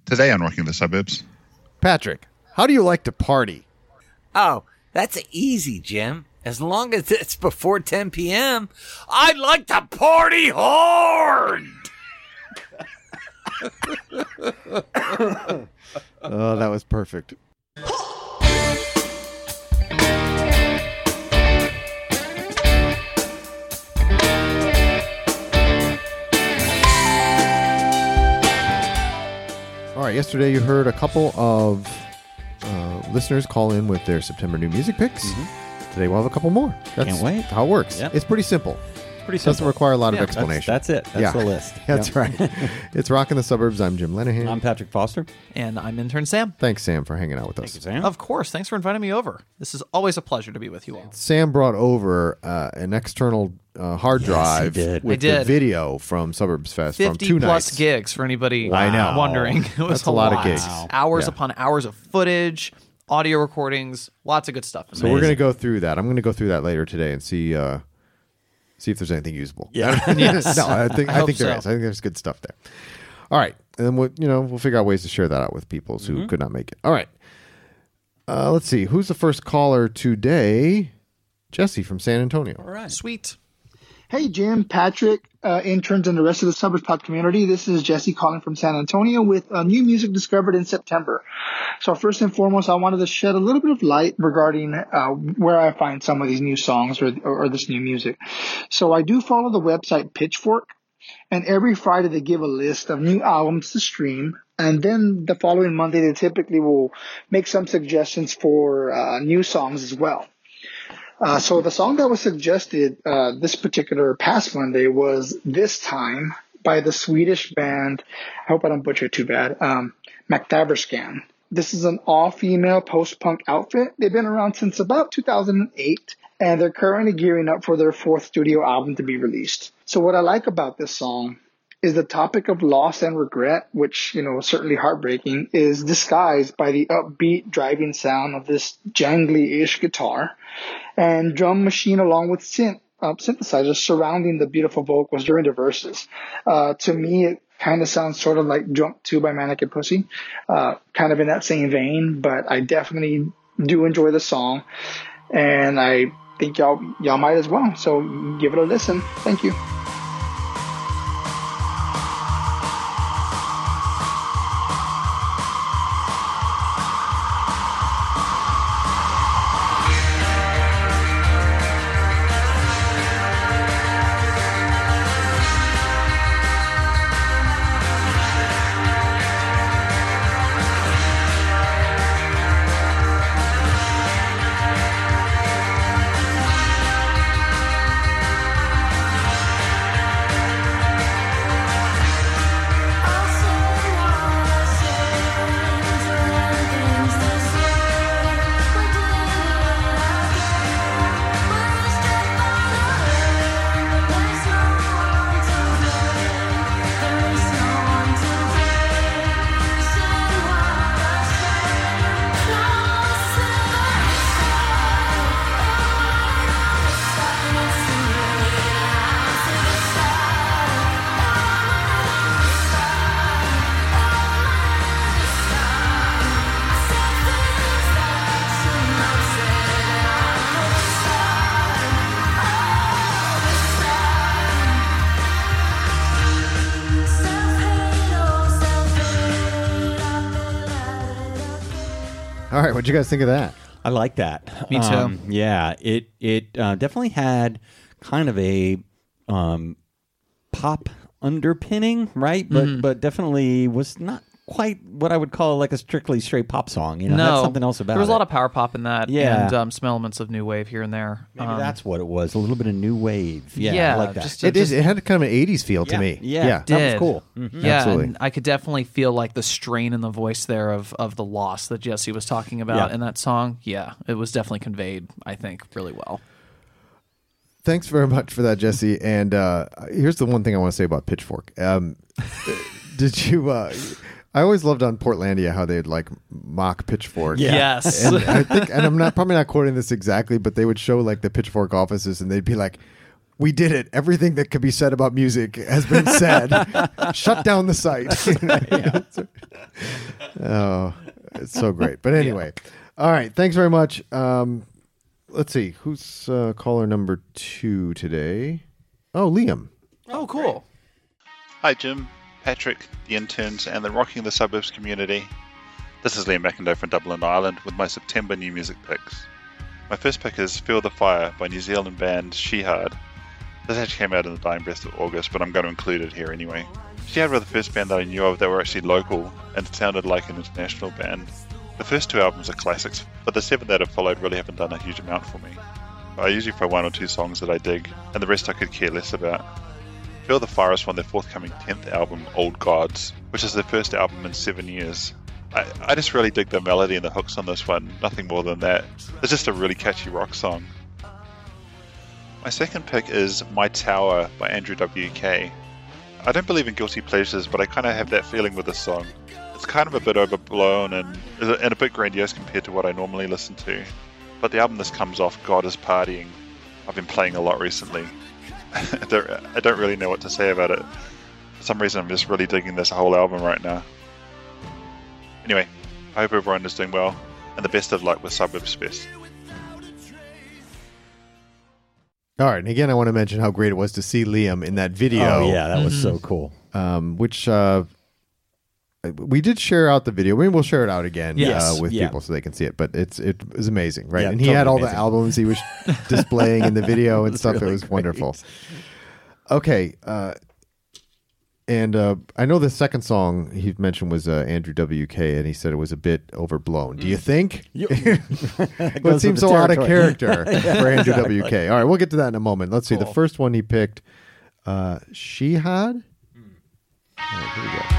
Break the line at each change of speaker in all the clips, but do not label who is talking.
Today on Rocking the Suburbs.
Patrick, how do you like to party?
Oh, that's easy, Jim. As long as it's before 10 p.m., I'd like to party hard.
Oh, that was perfect. All right, yesterday you heard a couple of listeners call in with their September new music picks. Mm-hmm. Today we'll have a couple more. That's
Can't wait.
How it works.
Yep.
It's pretty simple.
Pretty simple.
Doesn't require a lot of explanation.
That's it. That's the list.
That's right. It's Rockin' the Suburbs. I'm Jim Lenahan.
I'm Patrick Foster.
And I'm intern Sam.
Thanks, Sam, for hanging out with us.
Thank you, Sam.
Of course. Thanks for inviting me over. This is always a pleasure to be with you all.
Sam brought over an external hard drive with the video from Suburbs Fest from 2
50-plus
nights.
gigs for anybody
I know.
wondering. It was
That's a lot of gigs.
Hours
Yeah.
upon hours of footage, audio recordings, lots of good stuff.
So we're going to go through that. I'm going to go through that later today and see if there's anything usable.
Yeah.
Yes.
No, I think
hope
there
so.
is. I think there's good stuff there. All right, and then we'll figure out ways to share that out with people who could not make it. All right. Let's see. Who's the first caller today? Jesse from San Antonio.
All right.
Sweet.
Hey, Jim, Patrick, interns, and the rest of the Suburbs Pod community. This is Jesse calling from San Antonio with new music discovered in September. So first and foremost, I wanted to shed a little bit of light regarding where I find some of these new songs or this new music. So I do follow the website Pitchfork, and every Friday they give a list of new albums to stream. And then the following Monday, they typically will make some suggestions for new songs as well. So the song that was suggested this particular past Monday was This Time by the Swedish band, I hope I don't butcher it too bad, McTaverscan. This is an all-female post-punk outfit. They've been around since about 2008, and they're currently gearing up for their 4th studio album to be released. So what I like about this song is the topic of loss and regret, which, is certainly heartbreaking, is disguised by the upbeat driving sound of this jangly-ish guitar and drum machine along with synthesizers surrounding the beautiful vocals during the verses. To me, it kind of sounds sort of like Drunk 2 by Manic and Pussy, kind of in that same vein, but I definitely do enjoy the song, and I think y'all might as well. So give it a listen. Thank you.
All right, what'd you guys think of that?
I like that.
Me too.
Yeah, it definitely had kind of a pop underpinning, right? But definitely was not quite what I would call like a strictly straight pop song.
No,
that's something else about it.
There was a lot of power pop in that,
Yeah.
and some elements of new wave here and there.
Maybe that's what it was. A little bit of new wave. Yeah, I like that.
It had kind of an 80s feel to me.
Yeah, that was cool. Mm-hmm.
Yeah,
Absolutely.
and I could definitely feel like the strain in the voice there of the loss that Jesse was talking about in that song. Yeah, it was definitely conveyed, I think, really well.
Thanks very much for that, Jesse. And here's the one thing I want to say about Pitchfork. Did you... I always loved on Portlandia how they'd like mock Pitchfork.
Yeah.
Yes.
And I think, and I'm probably not quoting this exactly, but they would show like the Pitchfork offices and they'd be like, we did it. Everything that could be said about music has been said. Shut down the site. Oh, it's so great. But anyway, all right. Thanks very much. Let's see. Who's caller number 2 today? Oh, Liam.
Oh, cool.
Hi, Jim, Patrick, the interns, and the Rocking the Suburbs community. This is Liam McIndoe from Dublin, Ireland, with my September new music picks. My first pick is Feel the Fire by New Zealand band Shihad. This actually came out in the dying breath of August, but I'm going to include it here anyway. Shihad were the first band that I knew of that were actually local and sounded like an international band. The first 2 albums are classics, but the 7 that have followed really haven't done a huge amount for me. I usually throw 1 or 2 songs that I dig, and the rest I could care less about. Feel the Fire is from their forthcoming 10th album, Old Gods, which is their first album in 7 years. I just really dig the melody and the hooks on this one, nothing more than that. It's just a really catchy rock song. My second pick is My Tower by Andrew WK. I don't believe in guilty pleasures, but I kind of have that feeling with this song. It's kind of a bit overblown and a bit grandiose compared to what I normally listen to. But the album this comes off, God is Partying, I've been playing a lot recently. I don't really know what to say about it. For some reason I'm just really digging this whole album right now. Anyway, I hope everyone is doing well, and the best of luck with Suburbs Fest.
All right. And again, I want to mention how great it was to see Liam in that video.
Oh, yeah, that was so cool.
Which we did share out the video. Maybe we'll share it out again with people so they can see it. But it was amazing, right?
Yeah,
and he
totally
had all
amazing.
the albums he was displaying in the video and stuff.
really
It was
great.
wonderful. Okay. And I know the second song he mentioned was Andrew WK, and he said it was a bit overblown. Do you think?
It
Well, it
goes
seems
with
so
the
out of
territory.
character for Andrew WK. All right, we'll get to that in a moment. Let's see. The
Cool.
first one he picked, Shihad. All right, here we go.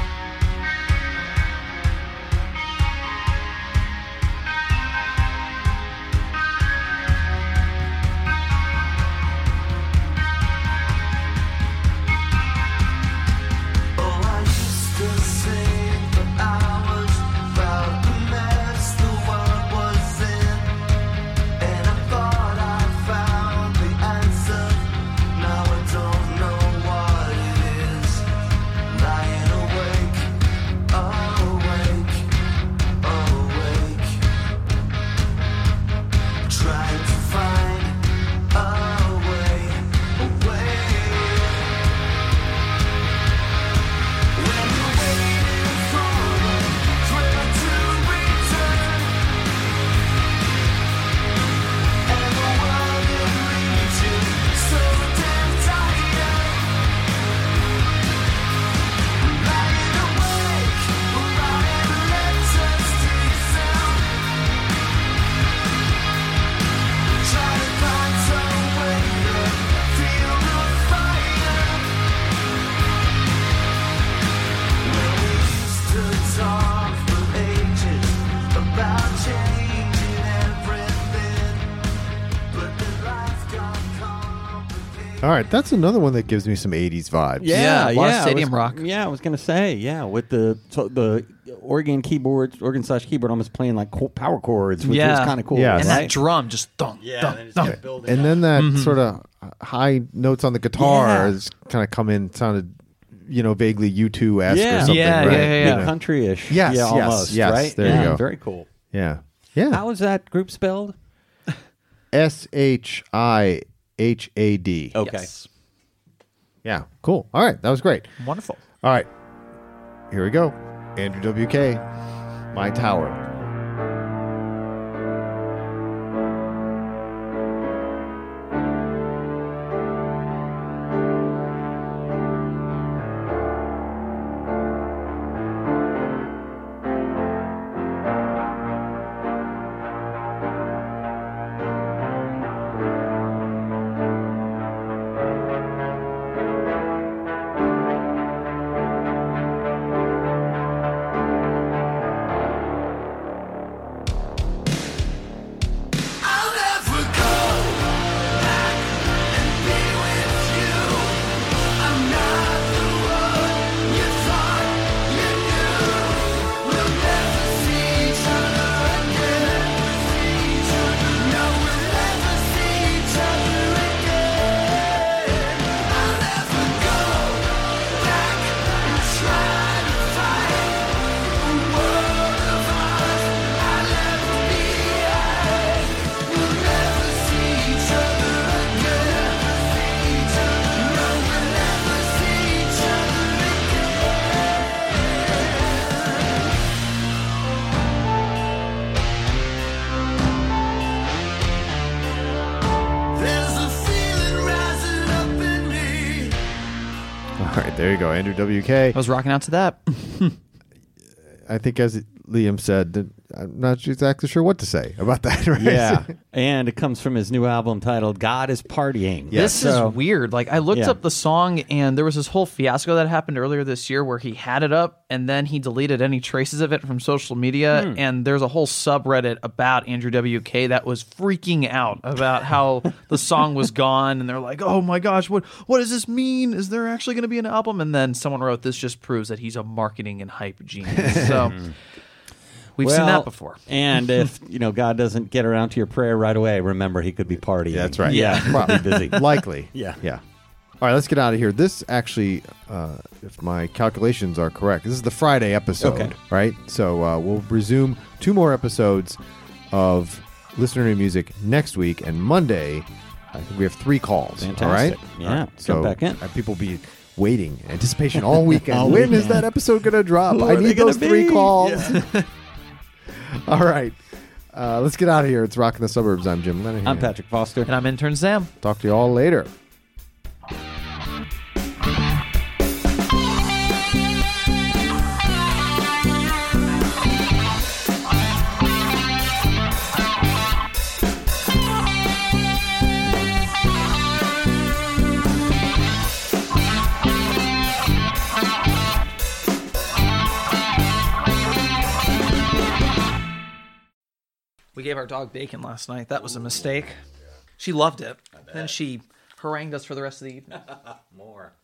All right, that's another one that gives me some 80s vibes.
Yeah, a lot of
I
stadium
was-
rock.
Yeah, I was gonna say, with the organ slash keyboard almost playing like power chords, which was kind of cool.
Yeah.
And
right?
that drum just thunk, thunk, thunk.
And then that sort of high notes on the guitar
Yeah.
is kind of come in, sounded, vaguely U2-esque or
Yeah.
something.
Yeah,
right?
yeah.
Big country-ish.
Yes,
yeah,
yes,
almost.
yes,
Right?
there you
Yeah,
go.
Very cool.
Yeah. Yeah.
How is that group spelled?
Shihad.
Okay.
Yes.
Yeah, cool. All right, that was great.
Wonderful.
All right, here we go. Andrew WK, My Tower. There you go, Andrew WK.
I was rocking out to that.
I think, as Liam said, that I'm not exactly sure what to say about that. Right?
Yeah, and it comes from his new album titled "God Is Partying."
This is weird. Like, I looked up the song, and there was this whole fiasco that happened earlier this year where he had it up, and then he deleted any traces of it from social media. And there's a whole subreddit about Andrew WK that was freaking out about how the song was gone, and they're like, "Oh my gosh, what does this mean? Is there actually going to be an album?" And then someone wrote, "This just proves that he's a marketing and hype genius." So. We've seen that before.
And if, God doesn't get around to your prayer right away, remember he could be partying.
That's right.
Yeah.
Probably
busy.
Likely.
Yeah.
All right, let's get out of here. This actually, if my calculations are correct, this is the Friday episode, right? So we'll resume 2 more episodes of Listener to Music next week, and Monday, I think we have 3 calls.
Fantastic.
All right?
Yeah.
So
come back in.
People be waiting, anticipation all weekend. When is that episode going to drop?
Who
I
are they
need those
gonna
3
be?
calls.
Yeah.
All right. Let's get out of here. It's Rockin' the Suburbs. I'm Jim Lenahan.
I'm Patrick Foster.
And I'm intern Sam.
Talk to you all later.
We gave our dog bacon last night. That was a mistake. She loved it. Then she harangued us for the rest of the evening.
More.